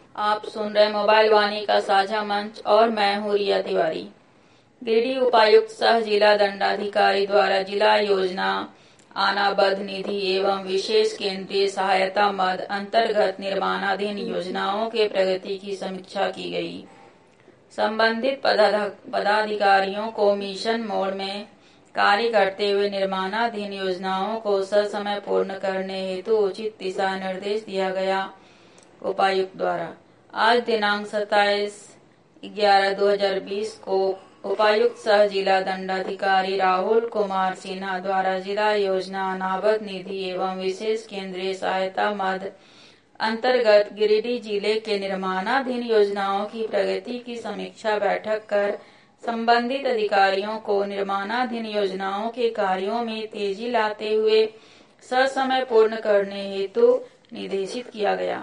आप सुन रहे मोबाइल वाणी का साझा मंच और मैं हूँ रिया तिवारी। गिरिडीह उपायुक्त सह जिला दंडाधिकारी द्वारा जिला योजना आनाबद्ध निधि एवं विशेष केंद्रीय सहायता मद अंतर्गत निर्माणाधीन योजनाओं के प्रगति की समीक्षा की गई। संबंधित पदाधिकारियों को मिशन मोड में कार्य करते हुए निर्माणाधीन योजनाओं को ससमय पूर्ण करने हेतु उचित दिशा निर्देश दिया गया। उपायुक्त द्वारा आज दिनांक 27/11/2020 को उपायुक्त सह जिला दंडाधिकारी राहुल कुमार सिन्हा द्वारा जिला योजना अनाबद्ध निधि एवं विशेष केंद्रीय सहायता मद अंतर्गत गिरिडीह जिले के निर्माणाधीन योजनाओं की प्रगति की समीक्षा बैठक कर संबंधित अधिकारियों को निर्माणाधीन योजनाओं के कार्यों में तेजी लाते हुए ससमय पूर्ण करने हेतु निर्देशित किया गया।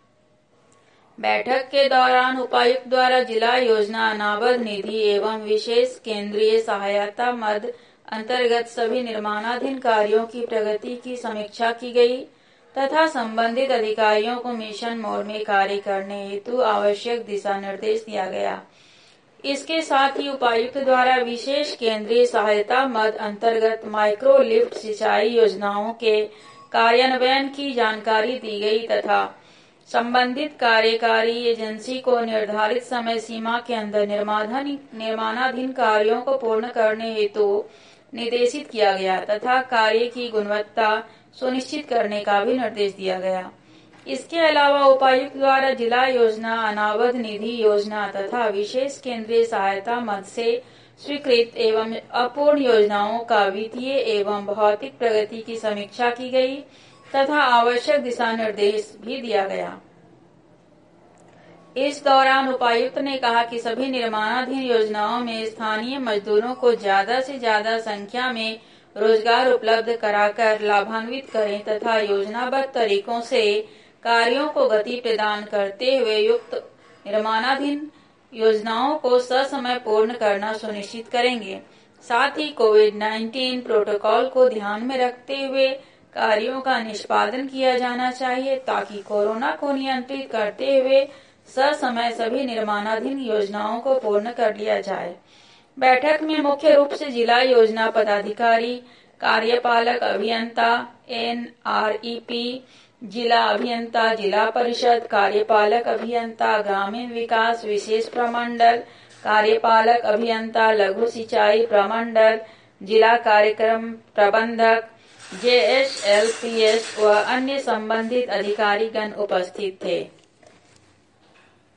बैठक के दौरान उपायुक्त द्वारा जिला योजना अनाबद्ध निधि एवं विशेष केंद्रीय सहायता मद अंतर्गत सभी निर्माणाधीन कार्यों की प्रगति की समीक्षा की गई तथा संबंधित अधिकारियों को मिशन मोड में कार्य करने हेतु आवश्यक दिशा निर्देश दिया गया। इसके साथ ही उपायुक्त द्वारा विशेष केंद्रीय सहायता मद अंतर्गत माइक्रो लिफ्ट सिंचाई योजनाओं के कार्यान्वयन की जानकारी दी गई तथा संबंधित कार्यकारी एजेंसी को निर्धारित समय सीमा के अंदर निर्माणाधीन कार्यों को पूर्ण करने हेतु निर्देशित किया गया तथा कार्य की गुणवत्ता सुनिश्चित करने का भी निर्देश दिया गया। इसके अलावा उपायुक्त द्वारा जिला योजना अनाबद्ध निधि योजना तथा विशेष केंद्रीय सहायता मद से स्वीकृत एवं अपूर्ण योजनाओं का वित्तीय एवं भौतिक प्रगति की समीक्षा की गई तथा आवश्यक दिशा निर्देश भी दिया गया। इस दौरान उपायुक्त ने कहा कि सभी निर्माणाधीन योजनाओं में स्थानीय मजदूरों को ज्यादा से ज्यादा संख्या में रोजगार उपलब्ध कराकर लाभान्वित करें तथा योजनाबद्ध तरीकों से कार्यों को गति प्रदान करते हुए युक्त निर्माणाधीन योजनाओं को ससमय पूर्ण करना सुनिश्चित करेंगे। साथ ही कोविड-19 प्रोटोकॉल को ध्यान में रखते हुए कार्यों का निष्पादन किया जाना चाहिए ताकि कोरोना को नियंत्रित करते हुए ससमय सभी निर्माणाधीन योजनाओं को पूर्ण कर लिया जाए। बैठक में मुख्य रूप से जिला योजना पदाधिकारी, कार्यपालक अभियंता, NREP, जिला अभियंता, जिला परिषद, कार्यपालक अभियंता, ग्रामीण विकास विशेष प्रमंडल, कार्यपालक अभियंता, लघु सिंचाई प्रमंडल, जिला कार्यक्रम प्रबंधक, JSLPS व अन्य संबंधित अधिकारीगण उपस्थित थे।